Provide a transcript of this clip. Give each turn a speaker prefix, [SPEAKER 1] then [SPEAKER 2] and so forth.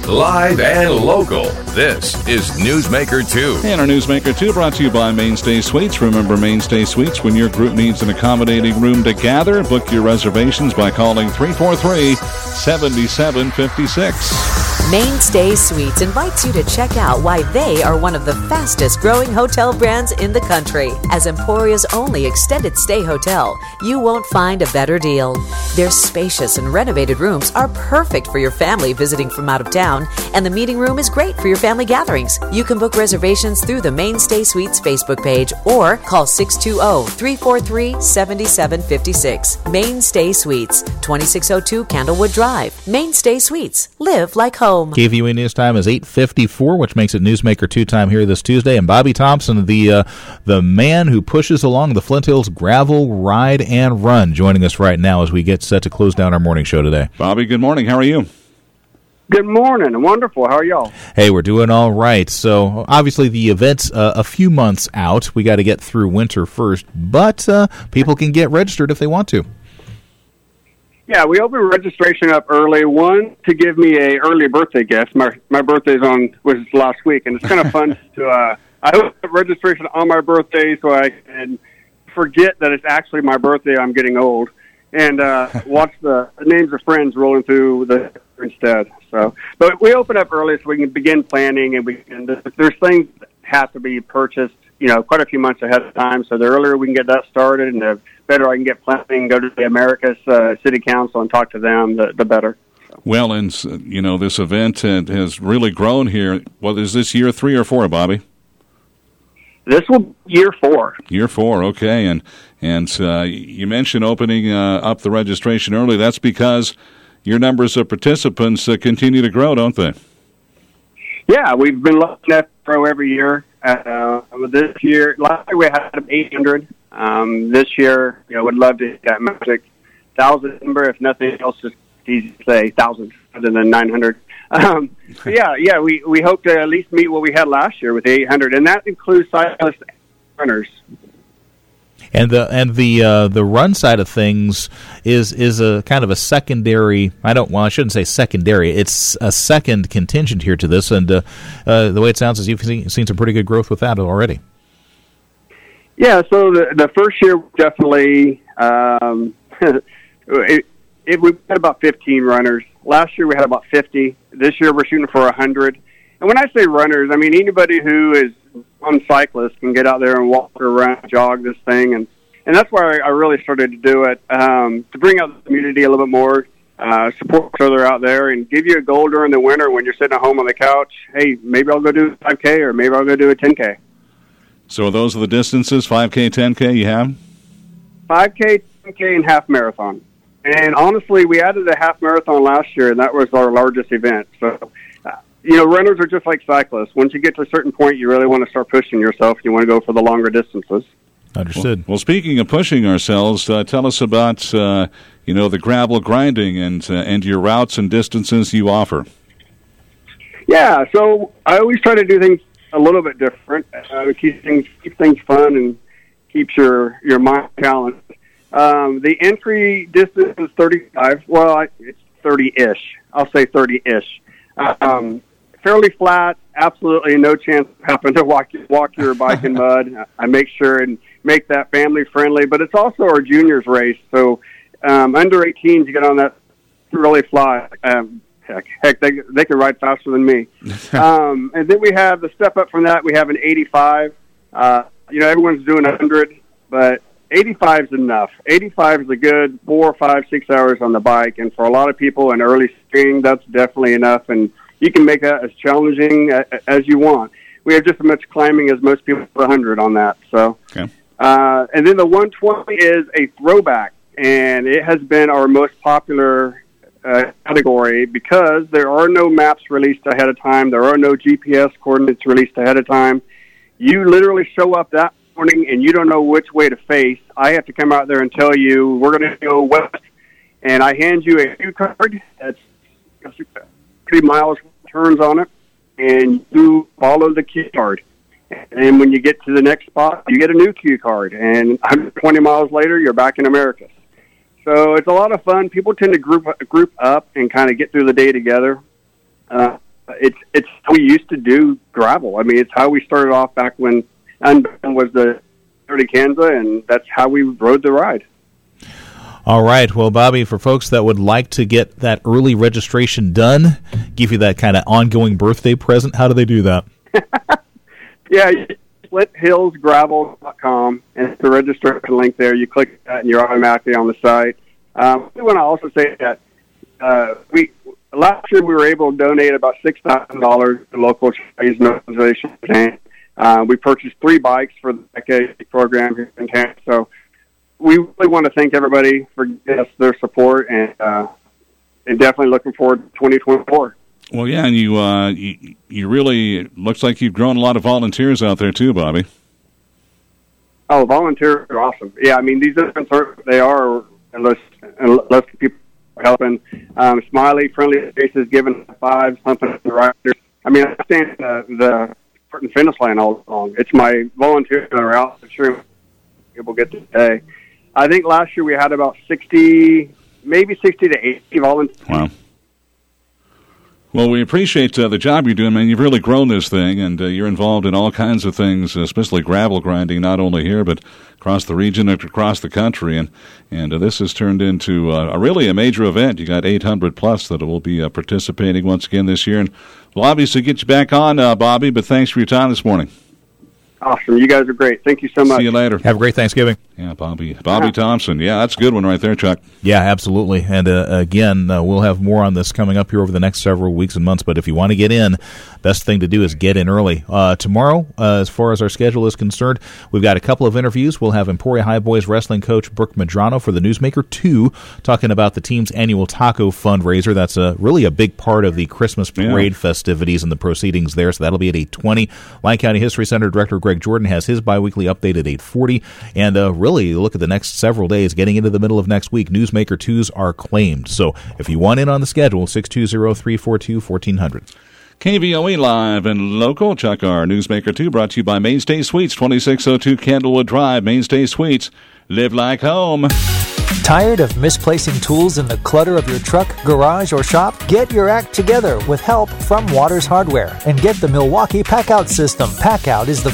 [SPEAKER 1] live and local. This is Newsmaker 2.
[SPEAKER 2] And our Newsmaker 2 brought to you by Mainstay Suites. Remember Mainstay Suites, when your group needs an accommodating room to gather, book your reservations by calling 343-7756.
[SPEAKER 3] Mainstay Suites invites you to check out why they are one of the fastest growing hotel brands in the country. As Emporia's only extended stay hotel, you won't find a better deal. Their spacious and renovated rooms are perfect for your family visiting from out of town, and the meeting room is great for your family gatherings. You can book reservations through the Mainstay Suites Facebook page or call 620-343-7756. Mainstay Suites, 2602 Candlewood Drive. Mainstay Suites. Live like home.
[SPEAKER 4] KVUE News Time is 8:54, which makes it Newsmaker 2 time here this Tuesday. And Bobby Thompson, the man who pushes along the Flint Hills Gravel Ride and Run, joining us right now as we get set to close down our morning show today.
[SPEAKER 2] Bobby, good morning. How are you?
[SPEAKER 5] Good morning. Wonderful. How are y'all?
[SPEAKER 4] Hey, we're doing all right. So, obviously, the event's a few months out. We got to get through winter first, but people can get registered if they want to.
[SPEAKER 5] Yeah, we opened registration up early. One, to give me a early birthday gift. My birthday was last week, and it's kind of fun to. I opened registration on my birthday so I can forget that it's actually my birthday. I'm getting old, and watch the names of friends rolling through the instead. So, but we open up early so we can begin planning, and there's things that have to be purchased, quite a few months ahead of time. So the earlier we can get that started, and the better I can get planning, go to the Americas City Council and talk to them, the better.
[SPEAKER 2] Well, and this event has really grown here. What is this, year 3 or 4, Bobby?
[SPEAKER 5] This will be year 4.
[SPEAKER 2] Year 4, okay. And you mentioned opening up the registration early. That's because your numbers of participants continue to grow, don't they?
[SPEAKER 5] Yeah, we've been looking at pro every year. This year, last year we had 800. This year, would love to hit that magic 1,000 number. If nothing else, just easy to say 1,000 rather than 900. Yeah, we hope to at least meet what we had last year with the 800, and that includes cyclists and runners.
[SPEAKER 4] And the run side of things is a kind of a secondary. I shouldn't say secondary. It's a second contingent here to this. And the way it sounds is you've seen some pretty good growth with that already.
[SPEAKER 5] Yeah. So the first year definitely we had about 15 runners. Last year we had about 50. This year we're shooting for 100. And when I say runners, I mean anybody who is on cyclists can get out there and walk or run, jog this thing, and that's why I really started to do it, to bring out the community a little bit more, support each other out there, and give you a goal during the winter when you're sitting at home on the couch. Hey, maybe I'll go do a 5K, or maybe I'll go do a 10K.
[SPEAKER 2] So those are the distances, 5K, 10K you have?
[SPEAKER 5] 5K, 10K, and half marathon. And honestly, we added a half marathon last year, and that was our largest event. So, runners are just like cyclists. Once you get to a certain point, you really want to start pushing yourself. You want to go for the longer distances.
[SPEAKER 4] Understood.
[SPEAKER 2] Well, speaking of pushing ourselves, tell us about the gravel grinding and your routes and distances you offer.
[SPEAKER 5] Yeah, so I always try to do things a little bit different. Keep things fun and keeps your mind challenged. The entry distance is 35. Well, it's 30-ish. I'll say 30-ish. Fairly flat. Absolutely no chance of having to walk your bike in mud. I make sure and make that family friendly. But it's also our juniors race. So under 18s, you get on that really fly. Heck, they can ride faster than me. And then we have the step up from that. We have an 85. Everyone's doing 100, but 85 is enough. 85 is a good 4, 5, 6 hours on the bike, and for a lot of people in early spring, that's definitely enough, and you can make that as challenging as you want. We have just as much climbing as most people for 100 on that. So, okay. And then the 120 is a throwback, and it has been our most popular category because there are no maps released ahead of time. There are no GPS coordinates released ahead of time. You literally show up that morning and you don't know which way to face. I have to come out there and tell you we're going to go west, and I hand you a cue card that's 3 miles turns on it, and you follow the cue card. And when you get to the next spot, you get a new cue card, and 120 miles later, you're back in America. So it's a lot of fun. People tend to group up and kind of get through the day together. it's how we used to do gravel. I mean, it's how we started off back when Unbound was the Dirty Kansas, and that's how we rode the ride.
[SPEAKER 4] All right. Well, Bobby, for folks that would like to get that early registration done, give you that kind of ongoing birthday present, how do they do that?
[SPEAKER 5] Yeah, splithillsgravel.com, and it's the registration link there. You click that, and you're automatically on the site. I want to also say that last year we were able to donate about $6,000 to local charities and organizations. We purchased 3 bikes for the decade program here in Kansas. So we really want to thank everybody for giving us their support, and definitely looking forward to 2024.
[SPEAKER 2] Well, yeah, and you really, it looks like you've grown a lot of volunteers out there too, Bobby.
[SPEAKER 5] Oh, volunteers are awesome. Yeah, I mean, these events they are, unless people are helping. Smiley, friendly faces, giving fives, pumping the riders. I mean, I stand the start and finish line all along. It's my volunteers that are out. I'm sure people get to stay. I think last year we had about 60, maybe 60 to 80 volunteers.
[SPEAKER 2] Wow. Well, we appreciate the job you're doing, man. You've really grown this thing, and you're involved in all kinds of things, especially gravel grinding, not only here, but across the region and across the country. And this has turned into really a major event. You got 800 plus that will be participating once again this year. And we'll obviously get you back on, Bobby, but thanks for your time this morning.
[SPEAKER 5] Awesome. You guys are great. Thank you so much.
[SPEAKER 2] See you later.
[SPEAKER 4] Have a great Thanksgiving.
[SPEAKER 2] Yeah, Bobby Thompson. Yeah, that's a good one right there, Chuck.
[SPEAKER 4] Yeah, absolutely. And again, we'll have more on this coming up here over the next several weeks and months. But if you want to get in, best thing to do is get in early. Tomorrow, as far as our schedule is concerned, we've got a couple of interviews. We'll have Emporia High Boys wrestling coach Brooke Medrano for the Newsmaker 2, talking about the team's annual taco fundraiser. That's really a big part of the Christmas parade festivities and the proceedings there. So that'll be at 8:20. Lyon County History Center Director Greg Jordan has his biweekly update at 8:40. And really, look at the next several days. Getting into the middle of next week, Newsmaker 2s are claimed. So if you want in on the schedule, 620-342-1400.
[SPEAKER 2] KVOE Live and Local. Chuck R. Newsmaker 2 brought to you by Mainstay Suites, 2602 Candlewood Drive. Mainstay Suites. Live like home.
[SPEAKER 6] Tired of misplacing tools in the clutter of your truck, garage, or shop? Get your act together with help from Waters Hardware and get the Milwaukee Packout System. Packout is the